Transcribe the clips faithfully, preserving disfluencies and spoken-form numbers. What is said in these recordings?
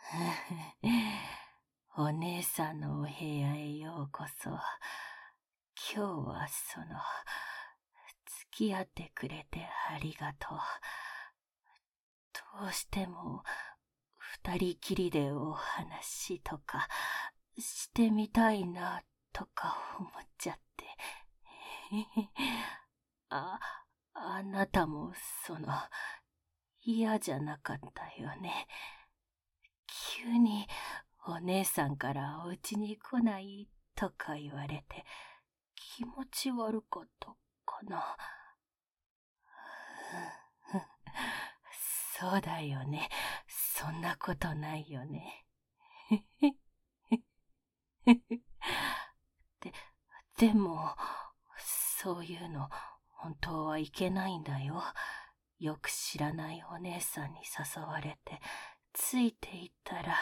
お姉さんのお部屋へようこそ。今日はその、付き合ってくれてありがとう。どうしても、二人きりでお話とか、してみたいな、とか思っちゃって。あ、あなたもその、嫌じゃなかったよね。急にお姉さんからお家に来ないとか言われて気持ち悪かったかな。そうだよね。そんなことないよね。で、でも、そういうの本当はいけないんだよ。よく知らないお姉さんに誘われてついていったら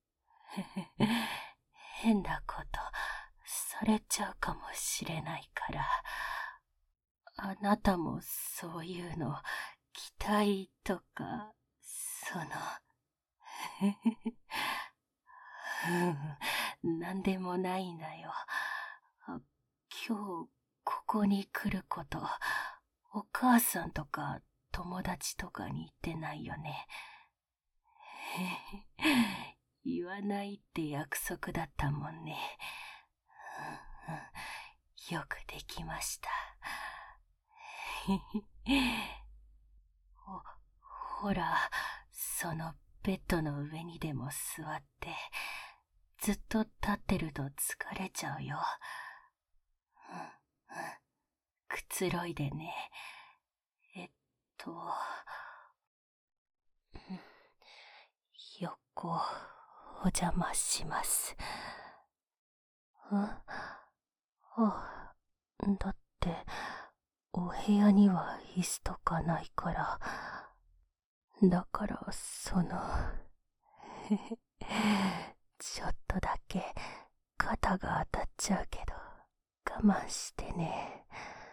変なことされちゃうかもしれないから、あなたもそういうの期待とか、そのなんでもないんだよ。今日ここに来ること、お母さんとか友達とかに言ってないよね。言わないって約束だったもんね。よくできました。ほ、ほら、そのベッドの上にでも座って、ずっと立ってると疲れちゃうよ。うんうん、くつろいでね。えっと、横、お邪魔します。んあ、だって、お部屋には椅子とかないから、だからそのちょっとだけ肩が当たっちゃうけど我慢してね。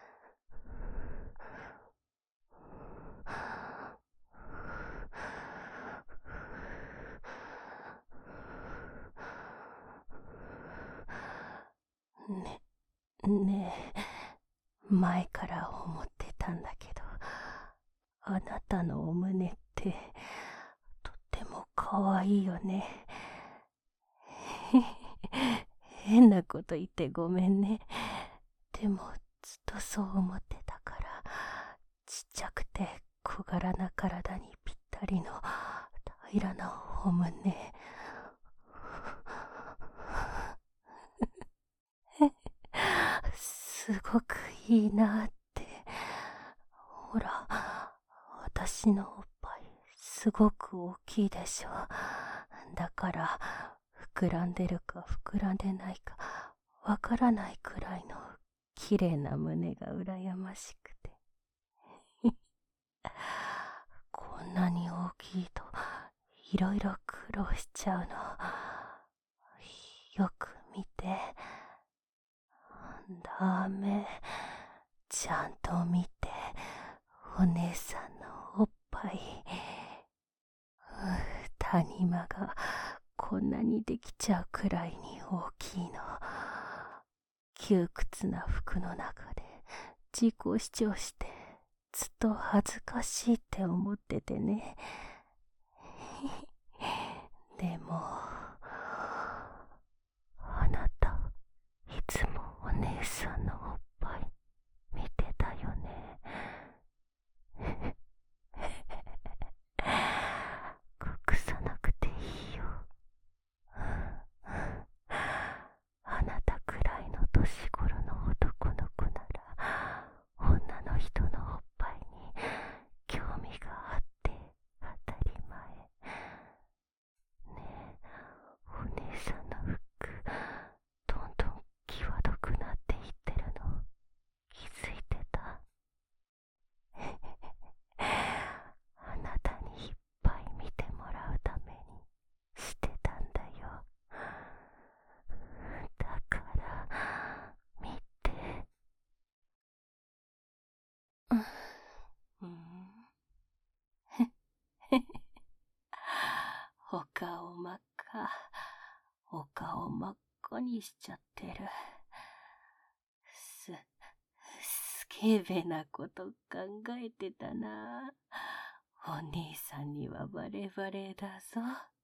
ね、ねえ、前から思ってたんだけど、あなたのお胸ってとっても可愛いよね。変なこと言ってごめんね。でもずっとそう思ってたから、ちっちゃくて小柄な体にぴったりの平らなお胸。すごくいいなって。ほら、私のおっぱいすごく大きいでしょ。だから膨らんでるか膨らんでないかわからないくらいの綺麗な胸が羨ましくてこんなに大きいといろいろ苦労しちゃうの。よく見て。ダメ。ちゃんと見て。お姉さんのおっぱい。谷間がこんなにできちゃうくらいに大きいの。窮屈な服の中で自己主張してずっと恥ずかしいって思っててね。でもあなたいつもお姉さんのおっぱい見てたよね。隠さなくていいよ。あなたくらいの年頃の男の子なら女の人のおっぱいに興味があって与お顔真っ赤、お顔真っ赤にしちゃってる。す、スケベなこと考えてたな。お兄さんにはバレバレだぞ。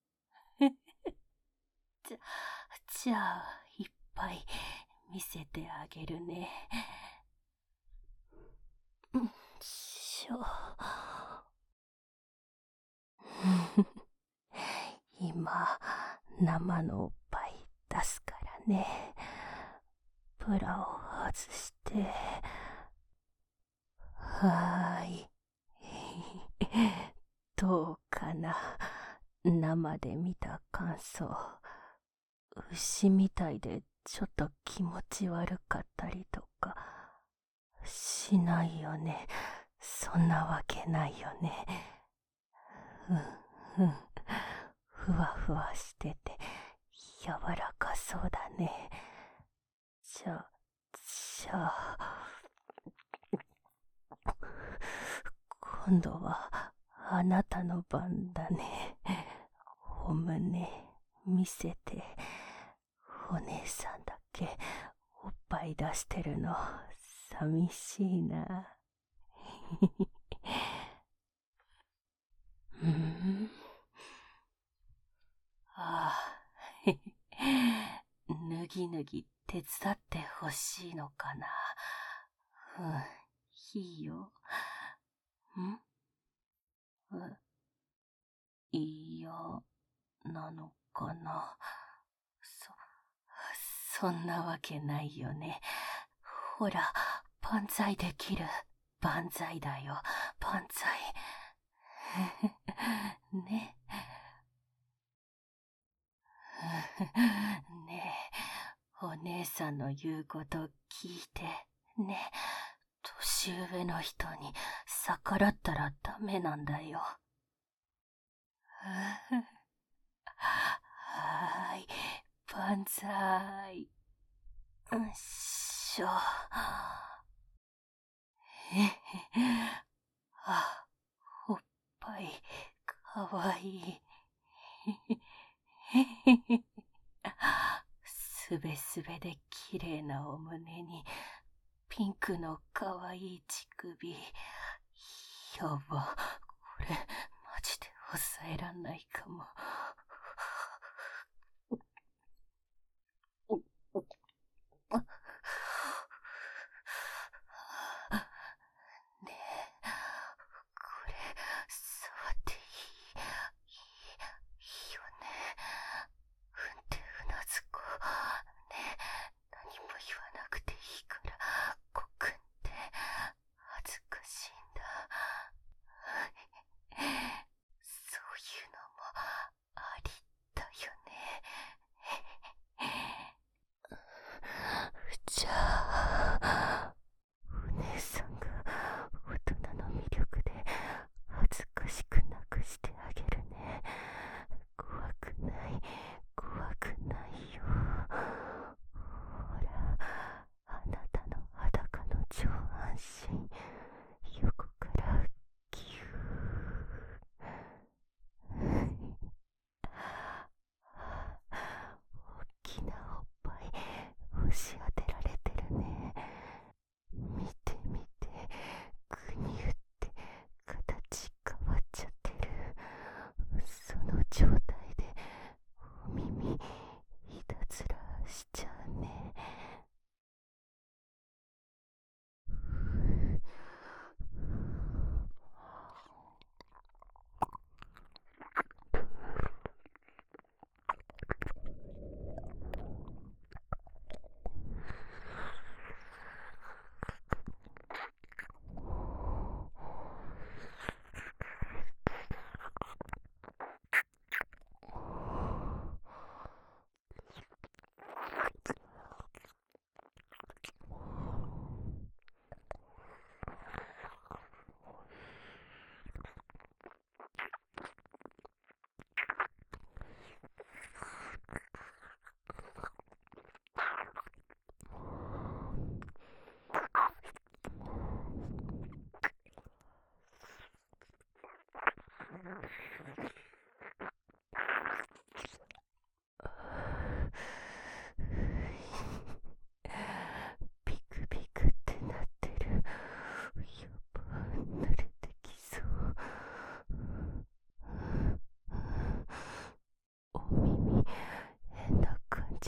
じゃ、じゃあ、いっぱい見せてあげるね。しょ。今、生のおっぱい出すからね。ブラを外して。はーい。どうかな。生で見た感想。牛みたいでちょっと気持ち悪かったりとかしないよね。そんなわけないよね。うんうん。ふわふわしてて柔らかそうだね。じゃ、じゃあ、今度はあなたの番だね。お胸見せて。お姉さんだけおっぱい出してるの寂しいな。うん、ああ、ぬぎぬぎ手伝ってほしいのかな。うん、いいよ。んうん、いいよ、なのかな。そ、そんなわけないよね。ほら、万歳できる。万歳だよ、万歳。ね。ねえ、お姉さんの言うこと聞いて、ね。年上の人に逆らったらダメなんだよ。はーい、万歳。んしょ。へへ、あ、おっぱい、かわいい。すべすべで綺麗なお胸に、ピンクのかわいい乳首。やば、これ、マジで抑えらんないかも。ねえ、これ、触っていい、いい、いいよね。うんってうなずこう。ねえ、何も言わなくていいから、ごくんって恥ずかしいんだ。そういうのも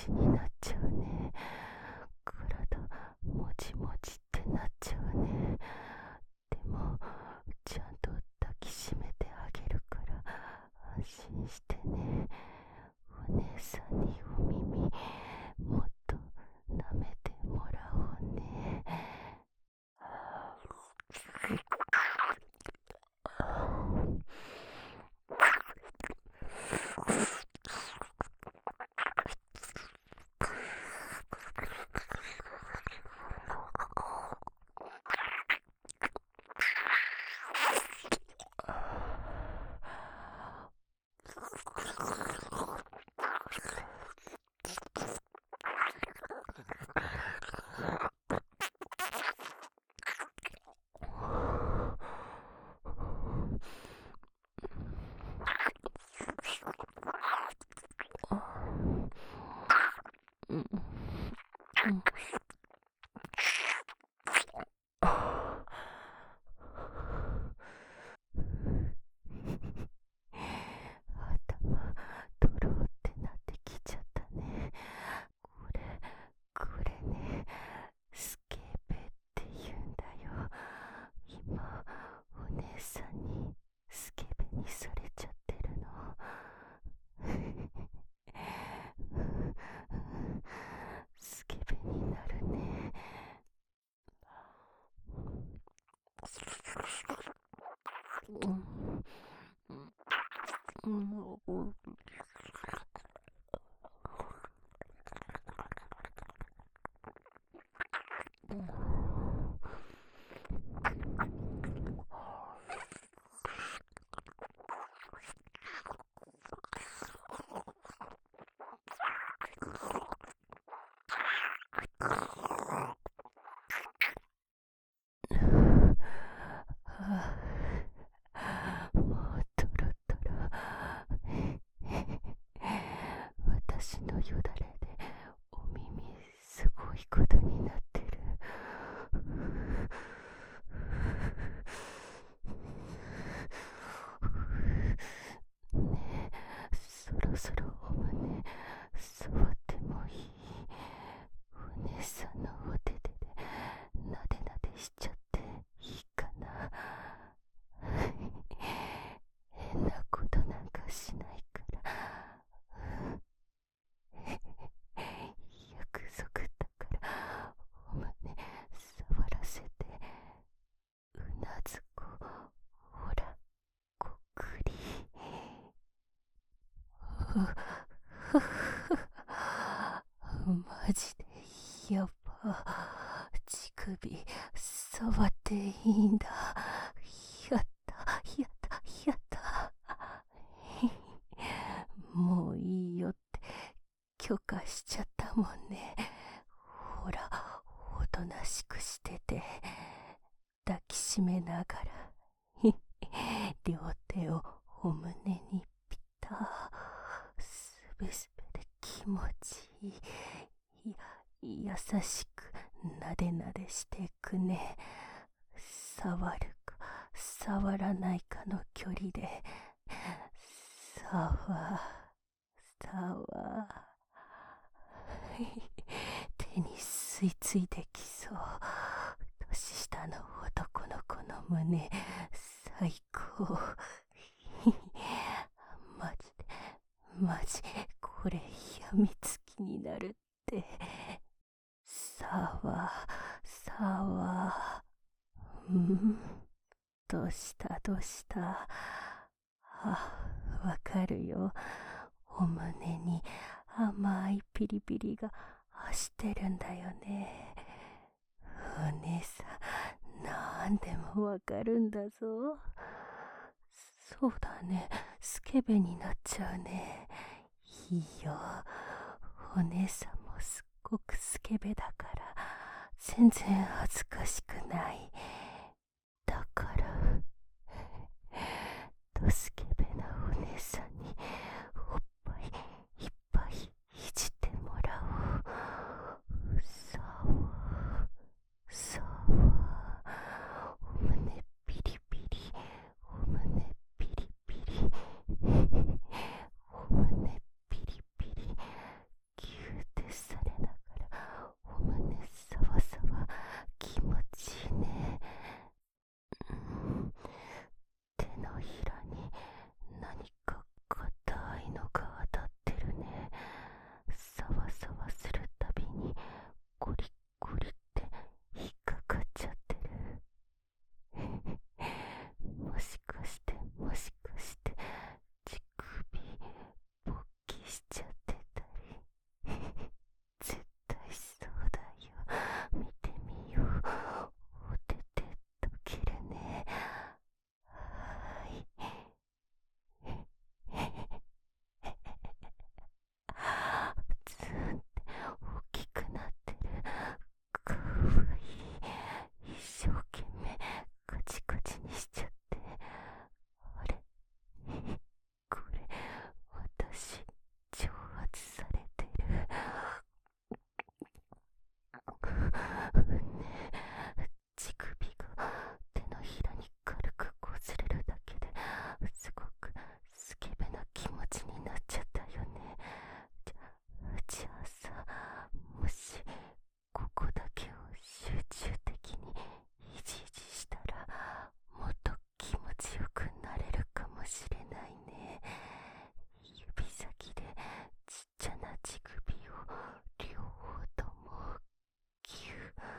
ちになっちゃうね。体もちもちってなっちゃうね。でもちゃんと抱きしめてあげるから安心してね。お姉さんにお耳もっと舐めてもらおうね。うんうん頭ドローってなってきちゃったね。これこれね、スケベって言うんだよ。今お姉さんにスケベにされちゃってるの。スケベになるね。うんうんうんもうトロトロ。私のよだれでお耳すごいことになってる。ねえ、そろそろお胸触ってもいい？お姉さんのお手手でなでなでしちゃっていいかな？変なことなんかしないから。約束だからお胸触らせて。うなずこう。ほら、こっくり。マジでやば。乳首触っていいんだ。やったやったやった。もういいよって許可しちゃったもんね。ほら、おとなしくしてて。抱きしめながら両手をお胸にピタ。すべすべで気持ちいい。や優しくなでなでしていくね。触るか触らないかの距離で。触触手に吸い付いてきそう。年下の男の子の胸最高。マジでマジこれやみつきになるって。さわさわ。うんどうしたどうした？あ、わかるよ。お胸に甘いピリピリが走ってるんだよね。お姉さん、なんでもわかるんだぞ。そうだね、スケベになっちゃうね。いいよ、お姉さんもすっごくスケベだから全然恥ずかしくない。だからドスケベなお姉さんにおっぱいいっぱいいじってもらおう。さわさわ。お胸ピリピリ、お胸ピリピリ、お胸ピリピリ、ギューってしちゃってたり絶対そうだよ。見てみよう。おててとけるね。はい。ツンって大きくなってる。かわいい。一生懸命カチカチにしちゃって。あれこれ私挑発されてる。ねえ、乳首が手のひらに軽くこすれるだけですごくスケベな気持ちになっちゃったよね。じゃ、じゃあさ、もしここだけを集中的にいじいじしたらもっと気持ちよくなれるかもしれないね。指先でちっちゃな乳首を両方ともギュ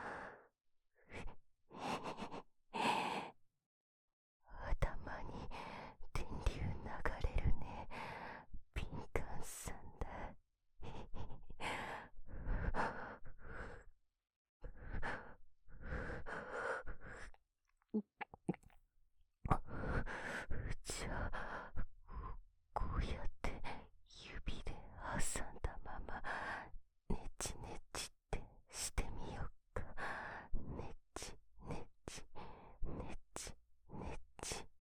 ッ頭に電流流れるね。敏感さんだ。じゃあこうやって指で挟んだままネチネチってしてみようか。ネチネチネチネチ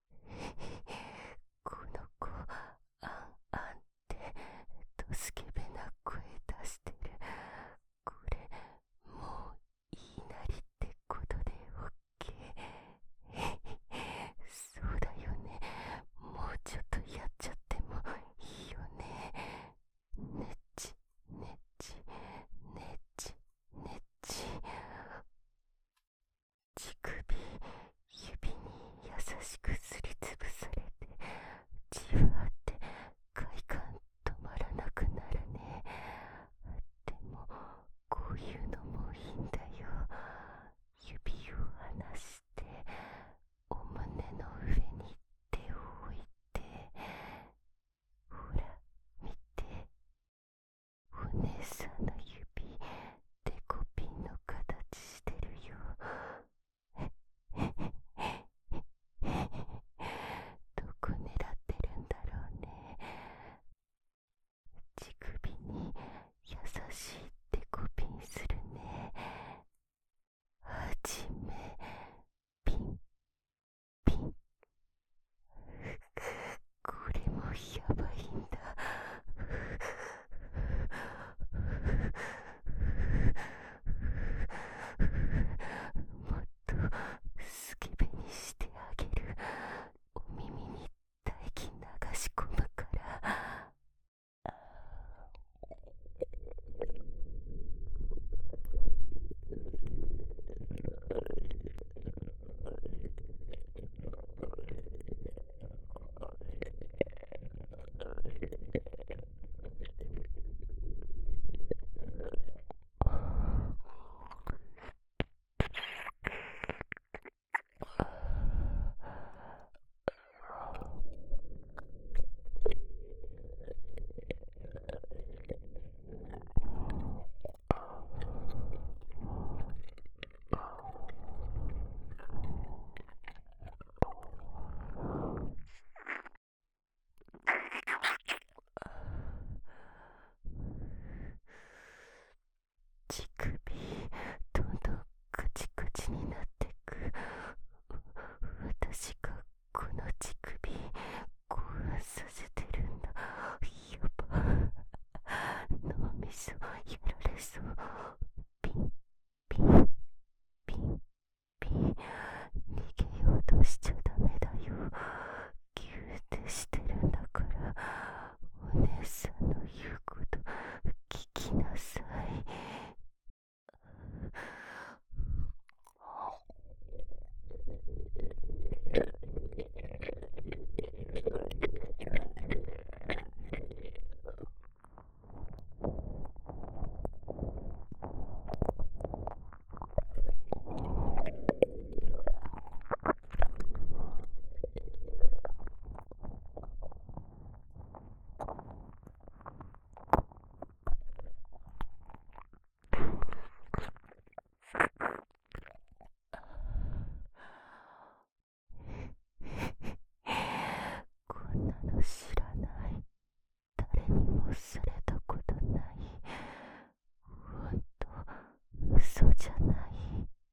この子あんあんってとスケベな声出してる。これもういいなりってことでオッケー。そうだよね。もうちょっとやっちゃってもいいよね。ねちねちねちねち。乳首指に優しくすりつぶされてじわって快感止まらなくなるね。でもこういうのもいいんだよ。指を離してお胸の上に手を置いて、ほら見て、お姉さんの指デコピンの形してるよ。どこ狙ってるんだろうね。乳首に優しいデコピンするね。はじめピンピン。これもやばいんだ。もっとスケベにしてあげる。お耳に唾液流し込むから。乳首どんどんカチカチになってく。私がこの乳首興奮させてるんだ。やば、脳みそやられそう。ピンピンピンピン。逃げようとしちゃダメだよ。ギューってしてるんだから、お姉さんの言うこと聞きなさい。 されたことない。ほんと嘘じゃない。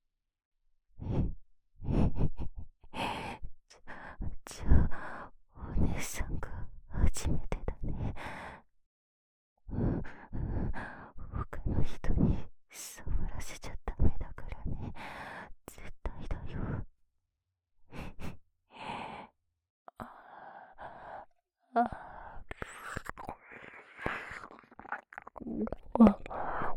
じゃあお姉さんが初めてだね。他の人に触らせちゃダメだからね。絶対だよ。ああ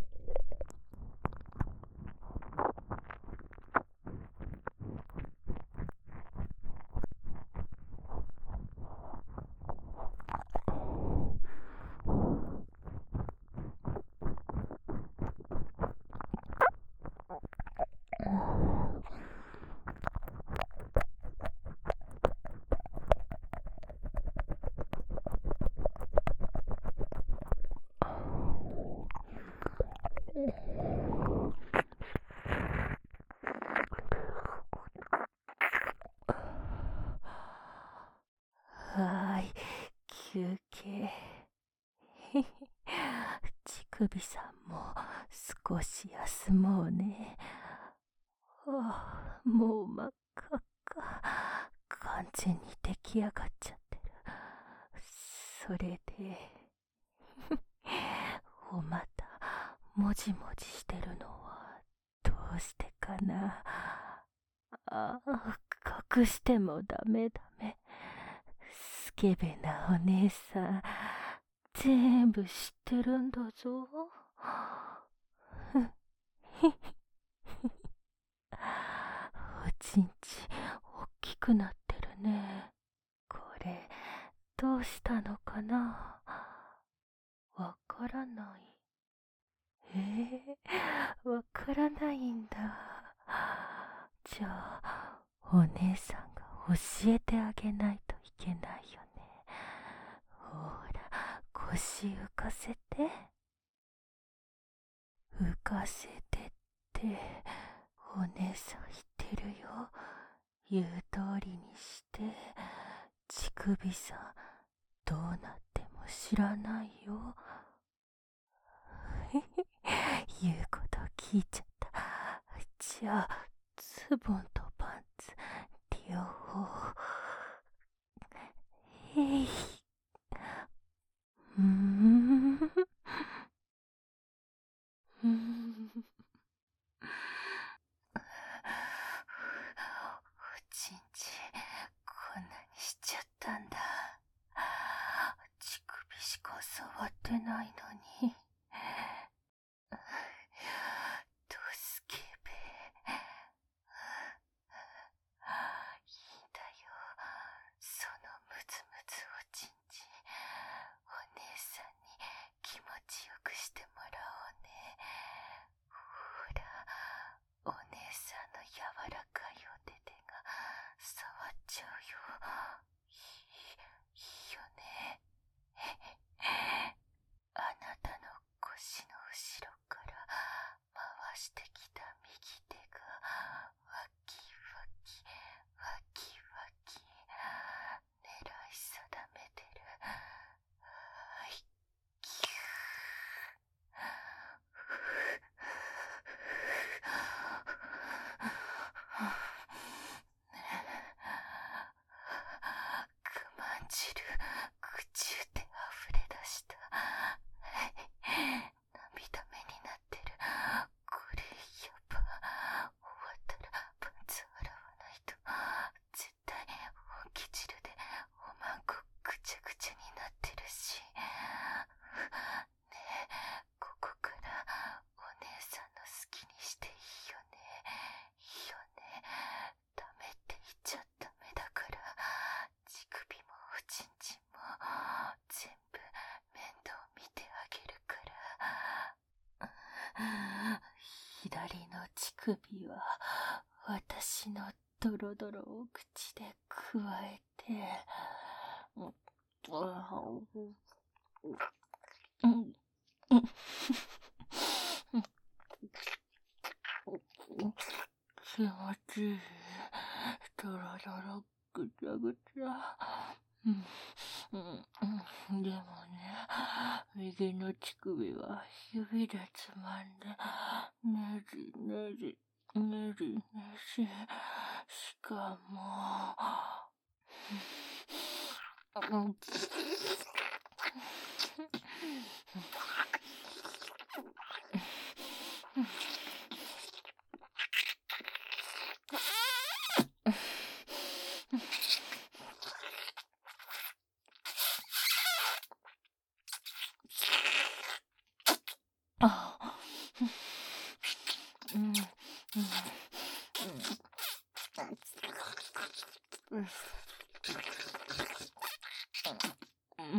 はーい、休憩。乳首さんも少し休もうね。ああ、もう真っ赤っか。完全に出来上がっちゃってる。それで、おまた、もじもじしてるのは、どうしてかな。ああ、隠してもダメダメ。スケベなお姉さん、全部知ってるんだぞ。おちんち、おっきくなってるね。これ、どうしたのかな。わからない。えー、わからないんだ。じゃあ、お姉さんが教えてあげないといけないよね。ほら、腰浮かせて。浮かせてって、お姉さん言ってるよ。言う通りにして。乳首さん、どうなっても知らないよ。言うこと聞いちゃった。じゃあ、ズボンとパンツ、両方。えい。うーん。うーん。おちんち、こんなにしちゃったんだ。乳首しか触ってないのに。どすけべ。いいんだよ。そのムズムズおちんち。お姉さんに気持ちよくしてもらおうね。ほら、お姉さんの柔らかいお手手が触っちゃうよ。いい、いいよね。あなたの腰の後ろから回してきた右手がワキワキワキワキ狙い定めてる。はい、キュー。くまんじる、ぐちゅって溢れ出した。涙目になってる。これやば。終わったらパンツ洗わないと。絶対本気汁でおまんこぐちゃぐちゃになってるし。ねえ、ここからお姉さんの好きにしていいよね。いいよね。ダメって言っちゃダメだから。乳首もおちんちんも全部面倒見てあげるから。左の乳首は私のドロドロを口でくわえて、気持ちいい。ドロドロぐちゃぐちゃ。うんうん、でもね、 右の乳首は指でつまんで、ねじねじ、ねじねじ、しかも、うん、あ、うん、うん、うん、うん、うん、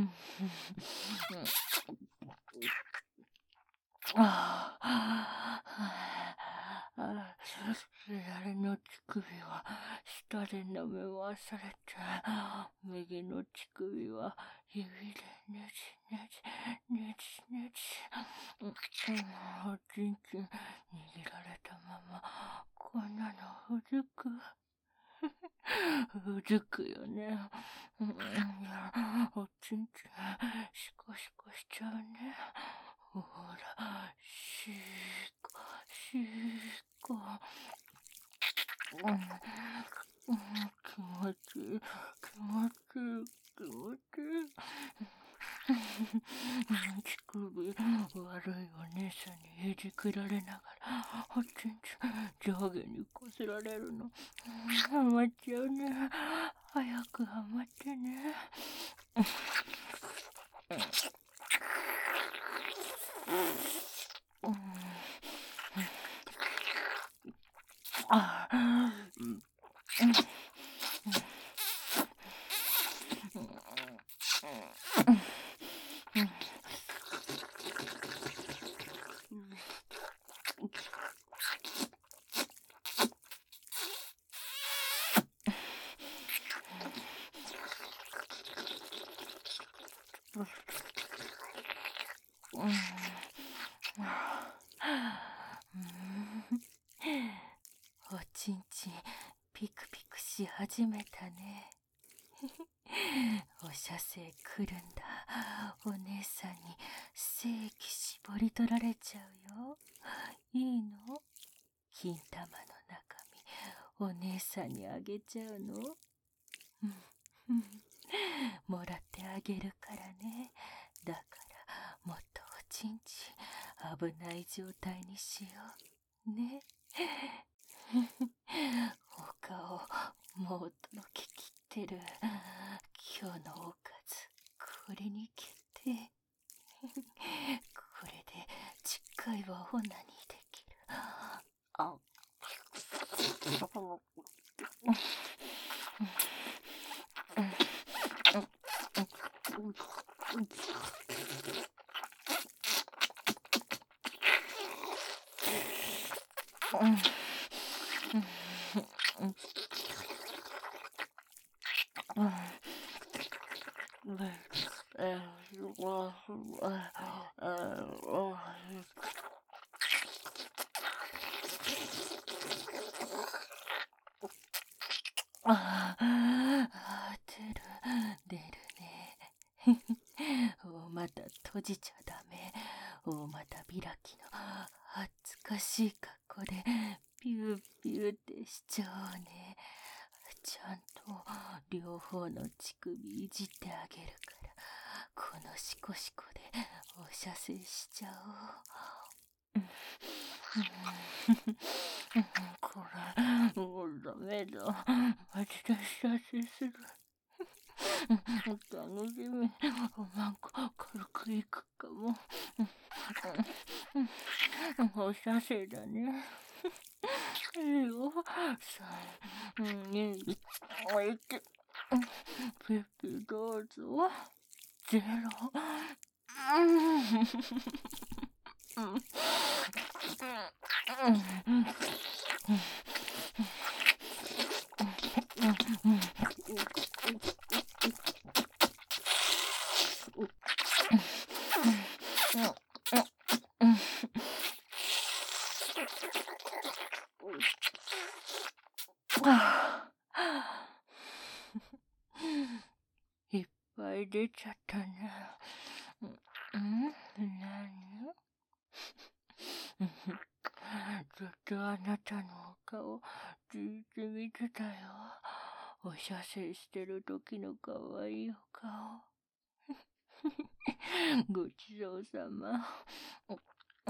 ああ、左の乳首は下で舐め回されて、右の乳首は指でねじねじ、ねじねじ、うん、おちんちん握られたまま、こんなのうずく。うずくよね。うん、いや、おちんちん、シコシコしちゃうね。ほら、しーこ、しーこ。うん、うん、気持ちいい、気持ちいい、気持ちいい。乳首、悪いお姉さんにいじくられながら、おちんちん上下にこすられるの。ハマっちゃうね。早くハマってね。うん、あ、うん、おちんちんピクピクし始めたね。お射精来るんだ。お姉さんに精液絞り取られちゃうよ。いいの？金玉の中身、お姉さんにあげちゃうの？うん、もらってあげるからね。だからもっとおちんちん危ない状態にしようね。お顔もうとろけきってる。今日のおかずこれに決定。これで次回はオナニーできる。あ、ああ、出る、出るね。おまた閉じちゃダメ。おまた開きの恥ずかしい格好でピューピューってしちゃおうね。ちゃんと両方の乳首いじってあげるから、このシコシコでお射精しちゃおう。これ、もうダメだ。マジで射精する。楽しみ。なんか軽くいくかも。お射精だね。いいよ。さん、に、いち。ピッピどうぞ。ゼロ。いっぱい出ちゃったね。うん、 とあなたのお顔、ずーっと見てたよ。お射精してる時の可愛いお顔。ごちそうさま。うん。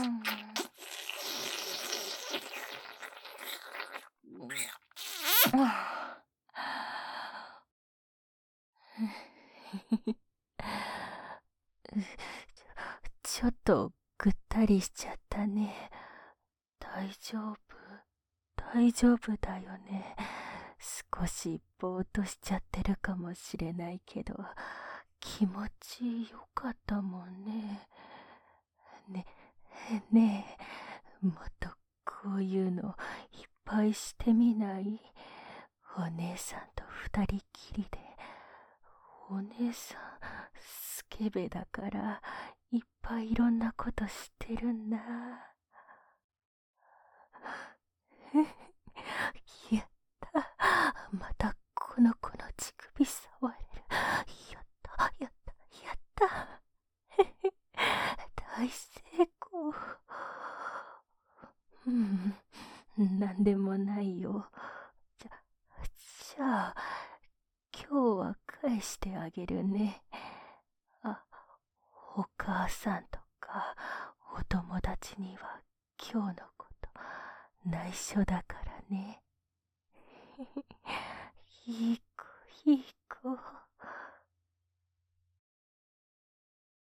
ちょっとぐったりしちゃったね。大丈夫、大丈夫だよね。少しぼーっとしちゃってるかもしれないけど、気持ちよかったもんね。ね、ねえ、もっとこういうのいっぱいしてみない？お姉さんと二人きりで。お姉さん、スケベだから、いっぱいいろんなこと知ってるんだ。やった。またこの子の乳首触れる。やった、やった、やった。大成功。うん、なんでもないよ。じゃ、じゃあ、今日は返してあげるね。あ、お母さんとかお友達には今日のこと内緒だからね。いい子、いい子。